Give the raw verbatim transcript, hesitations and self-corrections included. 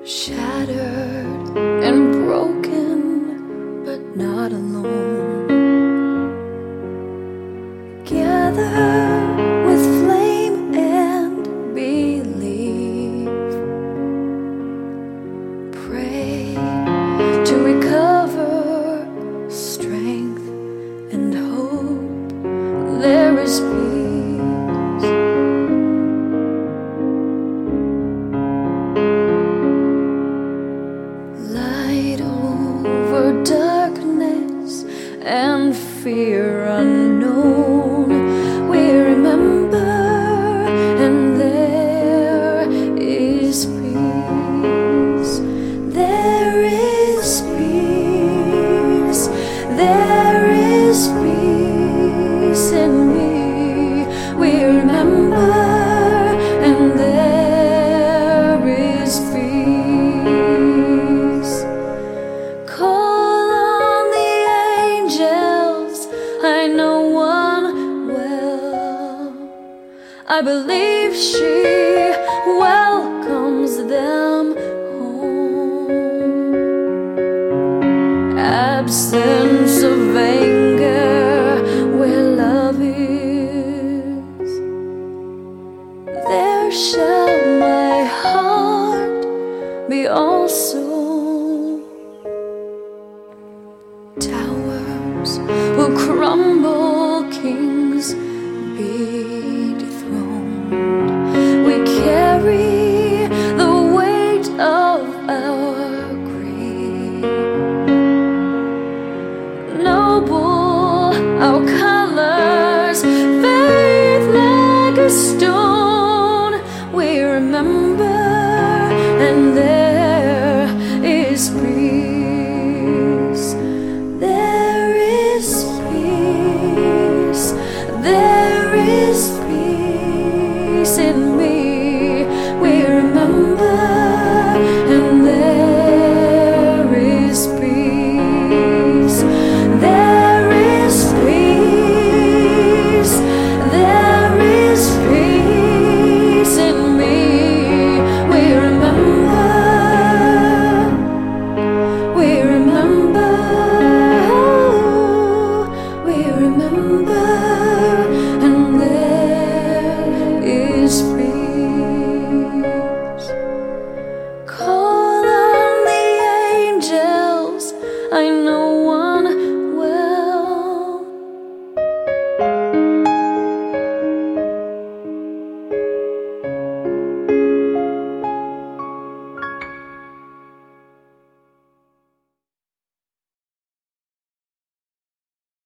Shattered and broken, but not alone. Gather with flame and believe. Pray to recover strength and hope. There is peace. Light over darkness and fear unknown. We remember, and there is peace. There is peace. There is peace in me. We remember, and there is peace. Call on the angels, I know one well. I believe she welcomes them home. Absence of anger where love is. There shall my heart be also